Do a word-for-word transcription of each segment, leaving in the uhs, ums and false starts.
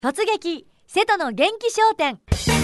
突撃瀬戸の元気商店。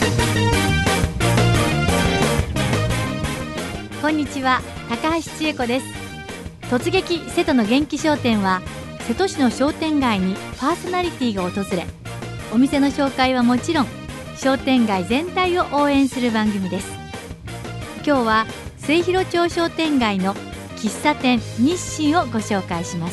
こんにちは、高橋千恵子です。突撃瀬戸の元気商店は瀬戸市の商店街にパーソナリティが訪れ、お店の紹介はもちろん商店街全体を応援する番組です。今日は末広町商店街の喫茶店日清をご紹介します。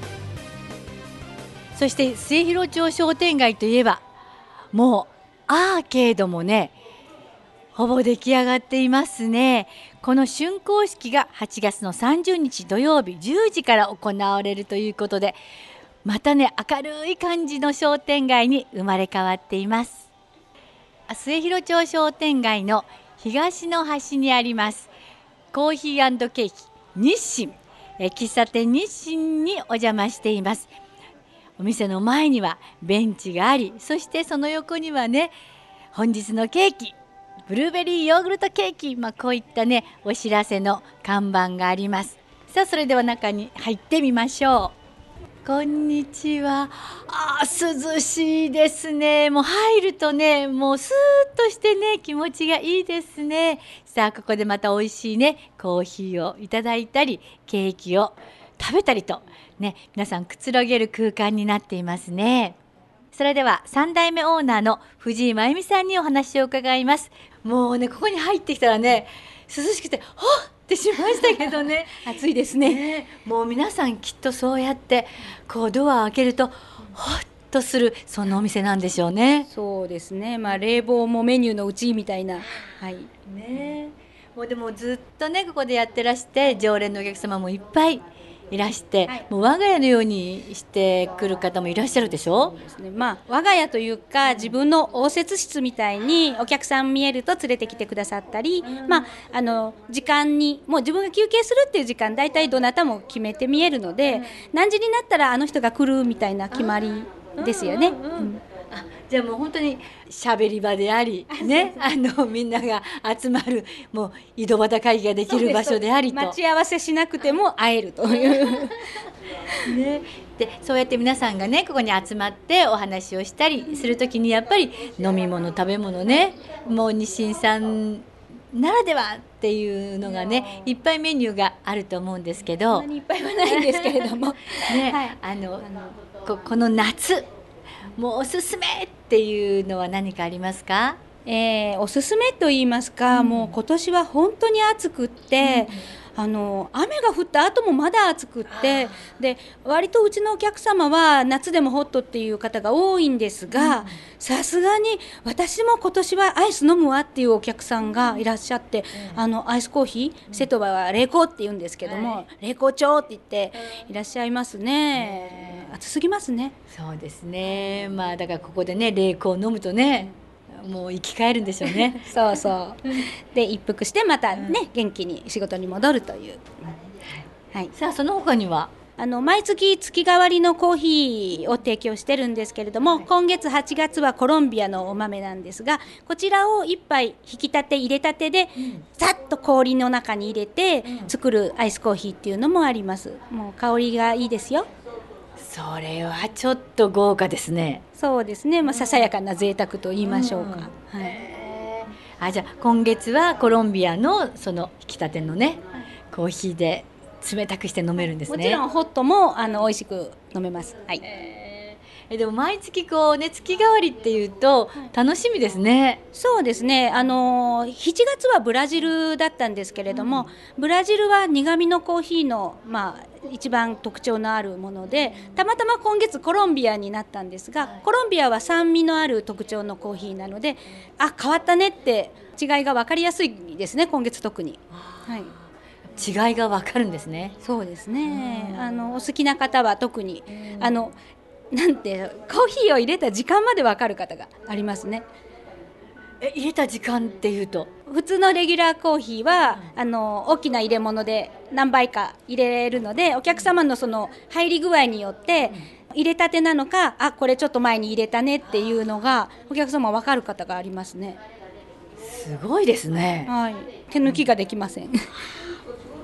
そして末広町商店街といえば、もうアーケードもねほぼ出来上がっていますね。この竣工式がはちがつのさんじゅうにち土曜日じゅうじから行われるということで、またね明るい感じの商店街に生まれ変わっています。末広町商店街の東の端にありますコーヒー&ケーキ日清、え喫茶店日清にお邪魔しています。お店の前にはベンチがあり、そしてその横にはね本日のケーキ、ブルーベリーヨーグルトケーキ、まあ、こういったねお知らせの看板があります。さあそれでは中に入ってみましょう。こんにちは。あー涼しいですね。もう入るとねもうスーッとしてね気持ちがいいですね。さあここでまた美味しいねコーヒーをいただいたりケーキを食べたりとね、皆さんくつろげる空間になっていますね。それではさんだいめオーナーの藤井真由美さんにお話を伺います。もうねここに入ってきたらね涼しくてほっってしましたけどね暑いですね。 ね、もう皆さんきっとそうやってこうドアを開けるとほっとする、そんなお店なんでしょうね。 そうですね、まあ、冷房もメニューのうちみたいな、はいね、もうでもずっとねここでやってらして常連のお客様もいっぱいいらして、はい、もう我が家のようにしてくる方もいらっしゃるでしょ。 そうですね、まあ、我が家というか自分の応接室みたいにお客さん見えると連れてきてくださったり、うんまあ、あの時間にもう自分が休憩するっていう時間大体どなたも決めて見えるので、うん、何時になったらあの人が来るみたいな決まりですよね。うんうんうんあじゃあもう本当にしゃべり場であり、ね、あのみんなが集まるもう井戸端会議ができる場所でありと、 待ち合わせしなくても会えるという、 ね、でそうやって皆さんがねここに集まってお話をしたりするときにやっぱり飲み物食べ物ねもう日清さんならではっていうのがねいっぱいメニューがあると思うんですけど、 そんなにいっぱいはないんですけれども、 ねはい、あのこ, この夏もうおすすめっていうのは何かありますか？ えー、おすすめと言いますか、うん、もう今年は本当に暑くって、うん、あの雨が降った後もまだ暑くってで割とうちのお客様は夏でもホットっていう方が多いんですが、さすがに私も今年はアイス飲むわっていうお客さんがいらっしゃって、うん、あのアイスコーヒー、うん、瀬戸は冷凍って言うんですけども、はい、冷凍調って言っていらっしゃいますね。暑すぎますね。 そうですね、まあだからここでね冷凍飲むとね、うん、もう生き返るんでしょうねそうそうで一服してまたね、うん、元気に仕事に戻るという、 はい、さあその他にはあの毎月月替わりのコーヒーを提供してるんですけれども、はい、今月はちがつはコロンビアのお豆なんですが、こちらをいっぱい引き立て入れたてで、うん、さっと氷の中に入れて作るアイスコーヒーっていうのもあります。もう香りがいいですよ。 それはちょっと豪華ですね。 そうですね、まあ、ささやかな贅沢と言いましょうか、うんはい、 あじゃあ今月はコロンビアのその引き立てのね、はい、コーヒーで冷たくして飲めるんですね。 もちろんホットもあの美味しく飲めます、はいえー、でも毎月こうね月替わりっていうと楽しみですね、はい、 そうですね、あのしちがつはブラジルだったんですけれども、うん、ブラジルは苦味のコーヒーの、まあ、一番特徴のあるもので、たまたま今月コロンビアになったんですが、コロンビアは酸味のある特徴のコーヒーなので、あ変わったねって違いが分かりやすいですね、今月特に、はい、 違いが分かるんですね。 そうですね、あのお好きな方は特にあのなんてコーヒーを入れた時間まで分かる方がありますね。 え入れた時間っていうと普通のレギュラーコーヒーは、うん、あの大きな入れ物で何杯か入れるので、お客様のその入り具合によって、うん、入れたてなのかあこれちょっと前に入れたねっていうのがお客様分かる方がありますね。 すごいですね、 はい、手抜きができません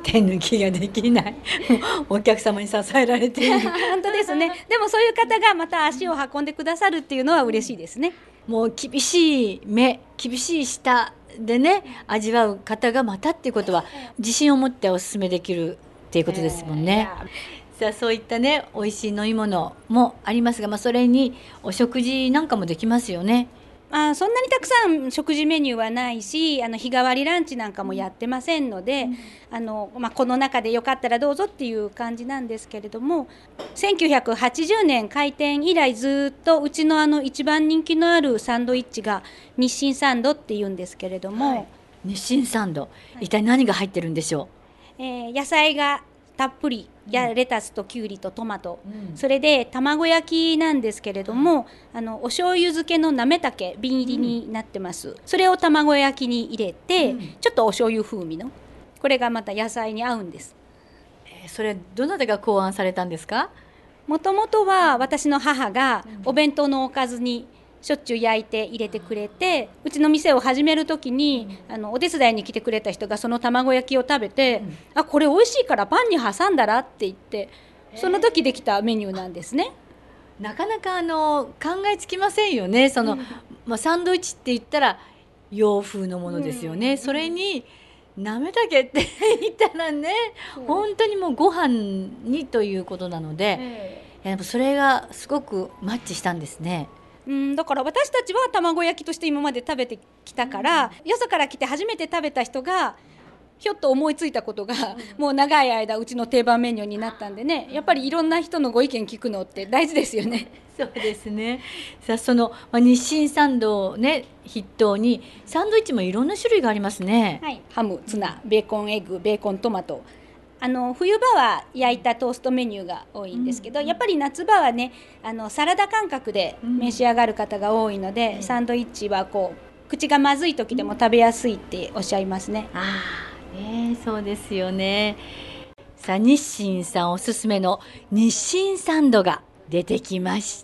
手抜きができないお客様に支えられている本当ですね。でもそういう方がまた足を運んでくださるっていうのは嬉しいですね。 もう厳しい目厳しい舌でね味わう方がまたっていうことは自信を持っておすすめできるっていうことですもんね。さあそういったね美味しい飲み物もありますが、まあ、それにお食事なんかもできますよね。 まあ、そんなにたくさん食事メニューはないし、あの日替わりランチなんかもやってませんので、うん、あのまあ、この中でよかったらどうぞっていう感じなんですけれども、せんきゅうひゃくはちじゅうねん開店以来ずっとうちのあの一番人気のあるサンドイッチが日清サンドっていうんですけれども、はい、 日清サンド、一体何が入ってるんでしょう、えー、野菜がたっぷりやレタスときゅうりとトマト、うん、それで卵焼きなんですけれども、うん、あのお醤油漬けのなめたけ瓶入りになってます、うん、それを卵焼きに入れて、うん、ちょっとお醤油風味のこれがまた野菜に合うんです。 えー、それどなたが考案されたんですか？ もともとは私の母がお弁当のおかずにしょっちゅう焼いて入れてくれて、うちの店を始める時にあのお手伝いに来てくれた人がその卵焼きを食べて、うん、あこれ美味しいからパンに挟んだらって言ってその時できたメニューなんですね。 なかなかあの考えつきませんよね。その、まあ、サンドイッチって言ったら洋風のものですよね、うん、それになめたけって言ったらね、うん、本当にもうご飯にということなので、うん、やっぱそれがすごくマッチしたんですね。 うん、だから私たちは卵焼きとして今まで食べてきたから、うん、よそから来て初めて食べた人がひょっと思いついたことが、うん、もう長い間うちの定番メニューになったんでね、やっぱりいろんな人のご意見聞くのって大事ですよね。 そうですね。さあその、まあ、日清サンドをね筆頭にサンドイッチもいろんな種類がありますね。 はい、ハム、ツナ、ベーコンエッグ、ベーコントマト、あの冬場は焼いたトーストメニューが多いんですけど、うん、やっぱり夏場はねあのサラダ感覚で召し上がる方が多いので、うん、サンドイッチはこう口がまずい時でも食べやすいっておっしゃいますね。 ああ、ね、そうですよね。さあ日清さんおすすめの日清サンドが出てきました。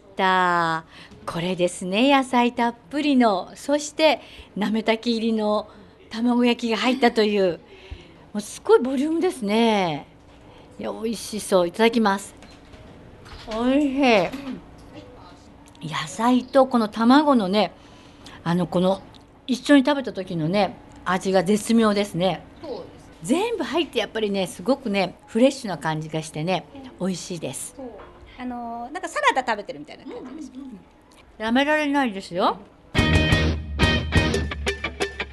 これですね、野菜たっぷりのそしてなめたけ入りの卵焼きが入ったというもうすごいボリュームですね。いや美味しそう。いただきます。おいしい。野菜とこの卵のねあのこの一緒に食べた時のね味が絶妙ですね。そうです。全部入ってやっぱりねすごくねフレッシュな感じがしてね美味しいです。 そうあのなんかサラダ食べてるみたいな感じです。うんうんうん、 やめられないですよ。うん、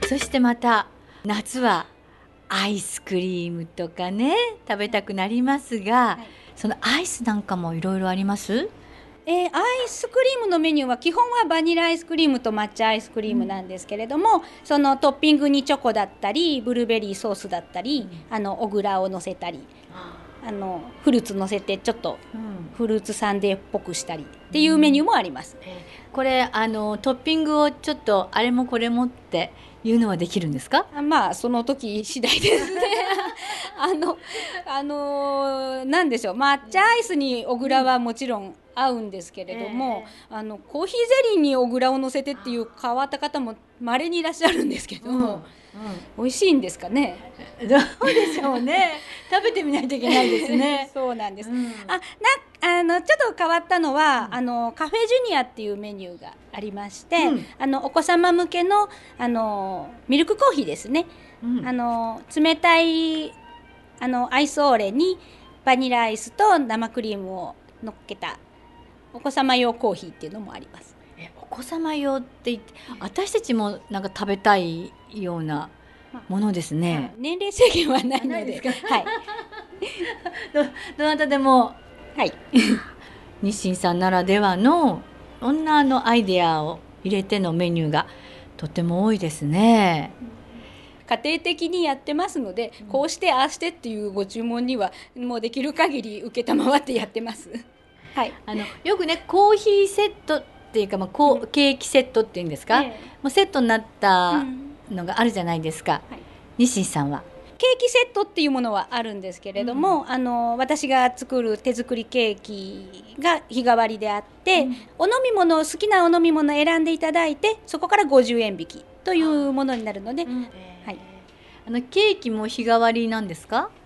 そしてまた夏はアイスクリームとかね食べたくなりますが、はい、そのアイスなんかもいろいろあります？ えー、アイスクリームのメニューは基本はバニラアイスクリームと抹茶アイスクリームなんですけれども、うん、そのトッピングにチョコだったりブルーベリーソースだったり、うん、あの小倉を乗せたり、あのフルーツ乗せてちょっとフルーツサンデーっぽくしたりっていうメニューもあります。うん、 えー、これあのトッピングをちょっとあれもこれもっていうのはできるんですか？ あまあその時次第ですね。あのあのー、なんでしょう、抹茶アイスに小倉はもちろん合うんですけれども、えー、あのコーヒーゼリーに小倉を乗せてっていう変わった方も稀にいらっしゃるんですけど、うんうん、美味しいんですかね。 どうでしょうね。食べてみないといけないですね。 そうなんです。うん、あなあのちょっと変わったのは、うん、あのカフェジュニアっていうメニューがありまして、うん、あのお子様向けのあのミルクコーヒーですね。うん、あの冷たいあのアイスオーレにバニラアイスと生クリームを乗っけたお子様用コーヒーっていうのもあります。 えお子様用って言って私たちもなんか食べたいようなものですね。まあ、 年齢制限はないので、はい、 ど, どなたでも、 はい、 日清さんならではのそんなのアイデアを入れてのメニューがとても多いですね。 家庭的にやってますので、こうしてああしてっていうご注文にはもうできる限り受けたまわってやってます。はい、 あのよくねコーヒーセットっていうか、まあ、こう、うん、ケーキセットっていうんですか、ええ、もうセットになったのがあるじゃないですか、うん、はい、日清さんはケーキセットっていうものはあるんですけれども、うん、あの私が作る手作りケーキが日替わりであって、うん、お飲み物好きなお飲み物を選んでいただいてそこからごじゅうえん引きというものになるので、うん、 はい、あのケーキも日替わりなんですか？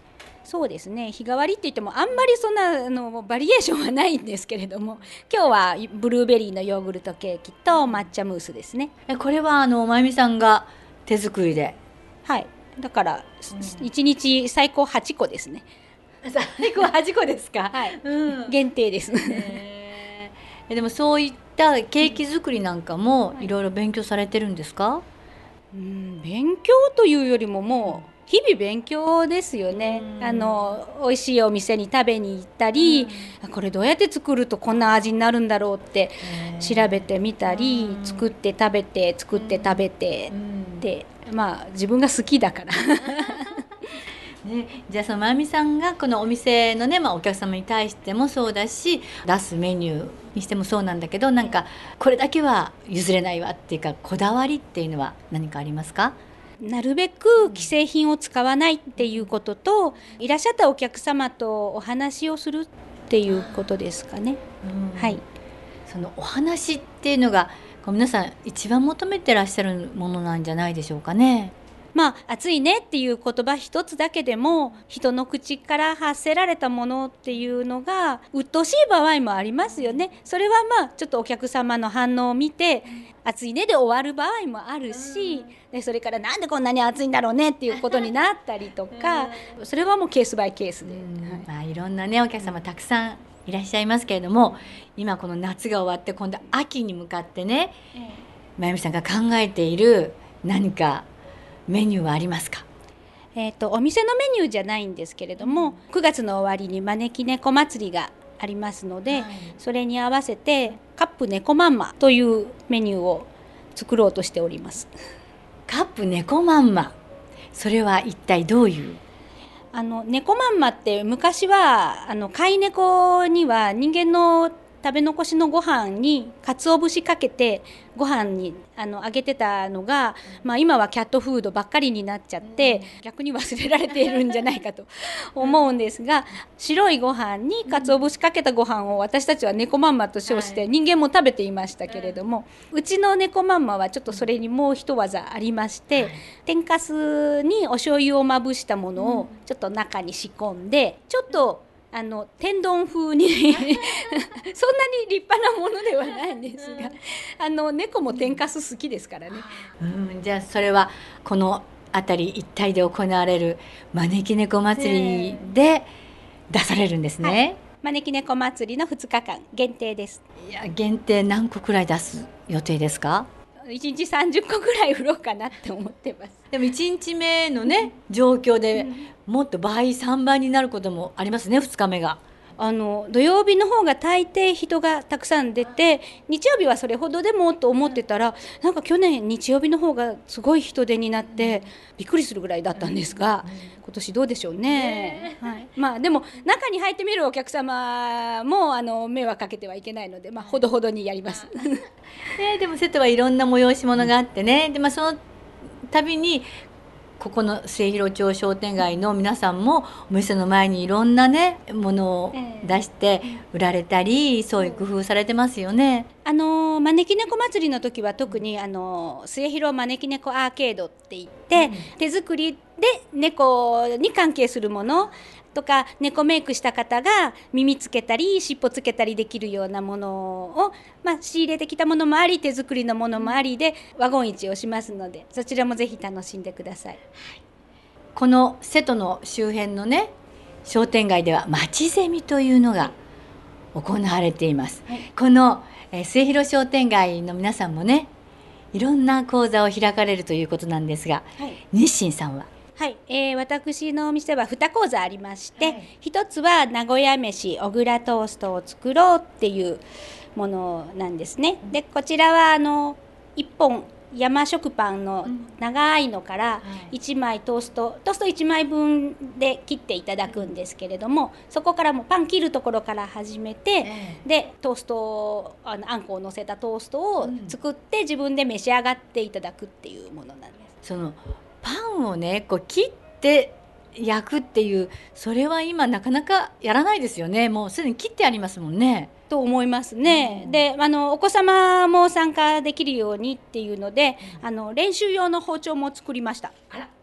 そうですね、日替わりって言ってもあんまりそんなあのバリエーションはないんですけれども、今日はブルーベリーのヨーグルトケーキと抹茶ムースですね。 えこれはあのまゆみさんが手作りで。 はい、だから、うん、いちにち最高はちこですね。 最高はちこですか。 はい、 うん、 限定です。 えー、でもそういったケーキ作りなんかもいろいろ勉強されてるんですか？ うん、勉強というよりももう日々勉強ですよね。あの美味しいお店に食べに行ったり、これどうやって作るとこんな味になるんだろうって調べてみたり、作って食べて作って食べてで、まあ自分が好きだからね、じゃあそのまゆみさんがこのお店のね、まあ、お客様に対してもそうだし、出すメニューにしてもそうなんだけど、なんかこれだけは譲れないわっていうか、こだわりっていうのは何かありますか？ なるべく既製品を使わないっていうことと、いらっしゃったお客様とお話をするっていうことですかね。 うん、 はい、 そのお話っていうのがこう皆さん一番求めてらっしゃるものなんじゃないでしょうかね。 まあ、暑いねっていう言葉一つだけでも人の口から発せられたものっていうのが鬱陶しい場合もありますよね。それはまあちょっとお客様の反応を見て暑いねで終わる場合もあるし、でそれからなんでこんなに暑いんだろうねっていうことになったりとか、それはもうケースバイケースで、 はいまあ、いろんなねお客様たくさんいらっしゃいますけれども、今この夏が終わって今度秋に向かってね、まゆみさんが考えている何かメニューはありますか？ えーと、お店のメニューじゃないんですけれども、くがつの終わりに招き猫祭りがありますので、はい、それに合わせてカップ猫まんまというメニューを作ろうとしております。 カップ猫まんま、それは一体どういう？ あの猫まんまって昔はあの飼い猫には人間の食べ残しのご飯に鰹節かけてご飯にあのあげてたのが、まあ、今はキャットフードばっかりになっちゃって逆に忘れられているんじゃないかと思うんですが、白いご飯に鰹節かけたご飯を私たちは猫まんまと称して人間も食べていましたけれども、うちの猫まんまはちょっとそれにもう一技ありまして、天かすにお醤油をまぶしたものをちょっと中に仕込んで、ちょっとあの天丼風にそんなに立派なものではないんですが、あの猫も天かす好きですからね。 うん、じゃあそれはこの辺り一帯で行われる招き猫祭りで出されるんですね。はい、 招き猫祭りのふつかかん限定です。 いや限定何個くらい出す予定ですか？ いちにちさんじゅっこぐらい売ろうかなって思ってます。 でもいちにちめのね状況でもっと倍さんばいになることもありますね。ふつかめがあの土曜日の方が大抵人がたくさん出て、日曜日はそれほどでもと思ってたら、なんか去年日曜日の方がすごい人出になってびっくりするぐらいだったんですが、今年どうでしょうね。はい、まあでも中に入ってみるお客様もあの迷惑かけてはいけないので、まあ、ほどほどにやります。 ね、でも瀬戸はいろんな催し物があってね、で、まあ、その度にここの末広町商店街の皆さんもお店の前にいろんなねものを出して売られたり、そういう工夫されてますよね。 あの招き猫祭りの時は特にあの末広招き猫アーケードって言って、うん、手作りで猫に関係するものとか、猫メイクした方が耳つけたり尻尾つけたりできるようなものを、まあ、仕入れてきたものもあり手作りのものもありでワゴン市をしますので、そちらもぜひ楽しんでください。 この瀬戸の周辺のね商店街では町ゼミというのが行われています。はい、この、えー、末広商店街の皆さんもねいろんな講座を開かれるということなんですが、はい、日清さんははい、えー、私のお店はに講座ありまして、はい、一つは名古屋飯小倉トーストを作ろうっていうものなんですね。でこちらはあのいっぽん山食パンの長いのからいちまいトースト、トーストいちまいぶんで切っていただくんですけれども、そこからもパン切るところから始めて、でトーストをあのあんこを乗せたトーストを作って自分で召し上がっていただくっていうものなんです。 そのパンをねこう切って焼くっていう、それは今なかなかやらないですよね。もうすでに切ってありますもんね。 と思いますね。うん、であのお子様も参加できるようにっていうので、うん、あの練習用の包丁も作りました。 あら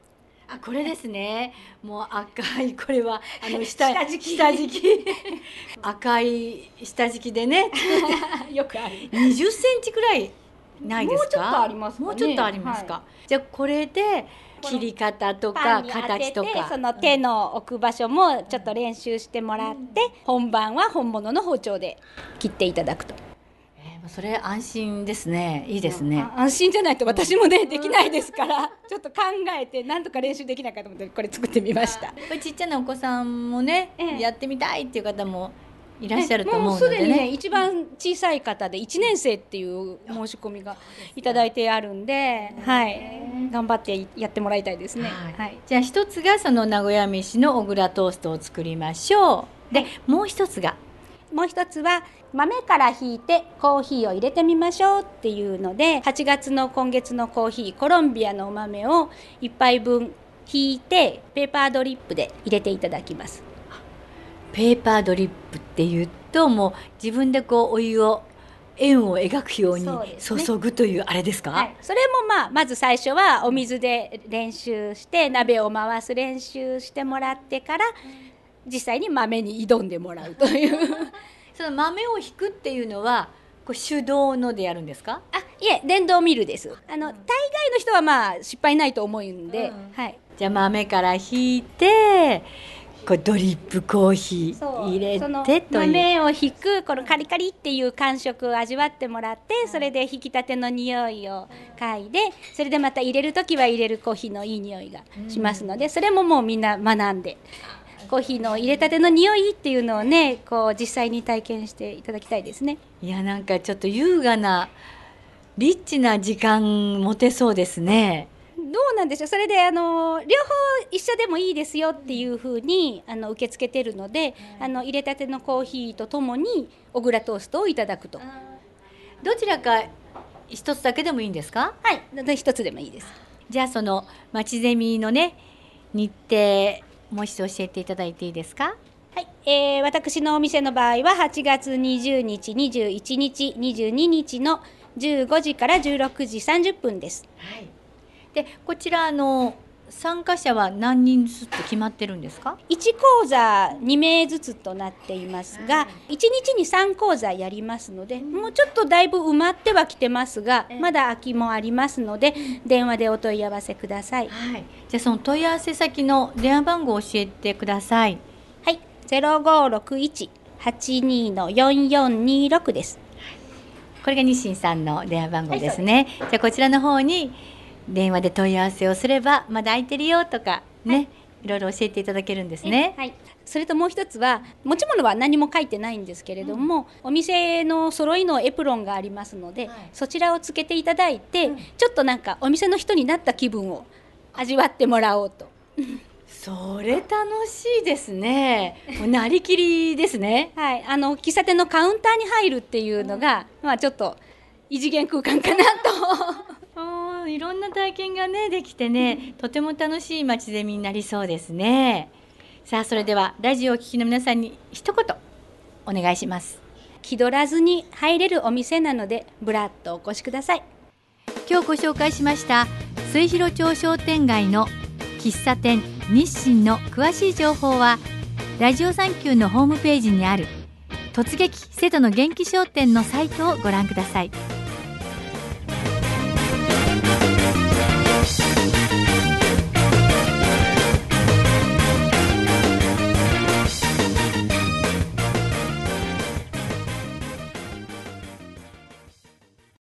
あ、これですね。もう赤い、これはあの下下敷き下敷き赤い下敷きでねよくある。 にじゅっセンチくらいないですか？ もうちょっとありますかね。 もうちょっとありますか。 はじゃあこれで切り方とかパンに当てて形とか、 その手の置く場所もちょっと練習してもらって、本番は本物の包丁で切っていただくと。 えーそれ安心ですね。いいですね。 あ安心じゃないと私もねできないですから、ちょっと考えてなんとか練習できないかと思ってこれ作ってみました。 やっぱりちっちゃなお子さんもね、 ええやってみたいっていう方もいらっしゃるともう思うのですでにねね。 一番小さい方でいちねん生っていう申し込みがいただいてあるんで、はい頑張ってやってもらいたいですね。 はいはい。 じゃあ一つがその名古屋飯の小倉トーストを作りましょう。で、もう一つがもう一つは豆からひいてコーヒーを入れてみましょうっていうので、はちがつの今月のコーヒーコロンビアのお豆をいっぱいぶんひいてペーパードリップで入れていただきます。 ペーパードリップっていうと、もう自分でこうお湯を円を描くようにそうですね注ぐというあれですか？ はい、それもまあまず最初はお水で練習して鍋を回す練習してもらってから実際に豆に挑んでもらうというその豆をひくっていうのはこう手動のでやるんですか？ あいえ電動ミルです。あの大概の人はまあ失敗ないと思うんで、 うんはいじゃあ豆からひいてこうドリップコーヒそうー入れそのてという。 豆をひくこのカリカリっていう感触を味わってもらって、それでひきたての匂いを嗅いで、それでまた入れるときは入れるコーヒーのいい匂いがしますので、それももうみんな学んでコーヒーの入れたての匂いっていうのをねこう実際に体験していただきたいですね。 いやなんかちょっと優雅なリッチな時間持てそうですね。 どうなんでしょう。それであの両方一緒でもいいですよっていうふうにあの受け付けてるので、あの入れたてのコーヒーとともに小倉トーストをいただくと。 どちらか一つだけでもいいんですか？ はい、一つでもいいです。 じゃあそのまちゼミのね日程もう一度教えていただいていいですか？ はい、えー、私のお店の場合ははちがつにじゅうにち、にじゅういちにち、にじゅうににちのじゅうごじからじゅうろくじさんじゅっぷんです。 はい。でこちらあの参加者は何人ずつって決まってるんですか？ いち講座にめいずつとなっていますが、いちにちにさん講座やりますので、もうちょっとだいぶ埋まってはきてますが、まだ空きもありますので、電話でお問い合わせください。 はい。じゃあその問い合わせ先の電話番号を教えてください。 はい、ゼロごろくいち はちにのよんよんにろくです。 これが日清さんの電話番号ですね。はい、じゃあこちらの方に電話で問い合わせをすればまだ空いてるよとかね、はい、いろいろ教えていただけるんですね。 はい、それともう一つは持ち物は何も書いてないんですけれども、うん、お店の揃いのエプロンがありますので、はい、そちらをつけていただいて、うん、ちょっとなんかお店の人になった気分を味わってもらおうと。 それ楽しいですね。もうなりきりですね。 はい、あの喫茶店のカウンターに入るっていうのが、うん、まあちょっと異次元空間かなと。 いろんな体験がねできてね、とても楽しいまちゼミになりそうですね。さあそれではラジオをお聞きの皆さんに一言お願いします。 気取らずに入れるお店なのでぶらっとお越しください。 今日ご紹介しました末広町商店街の喫茶店日清の詳しい情報はラジオサンキューのホームページにある突撃瀬戸の元気商店のサイトをご覧ください。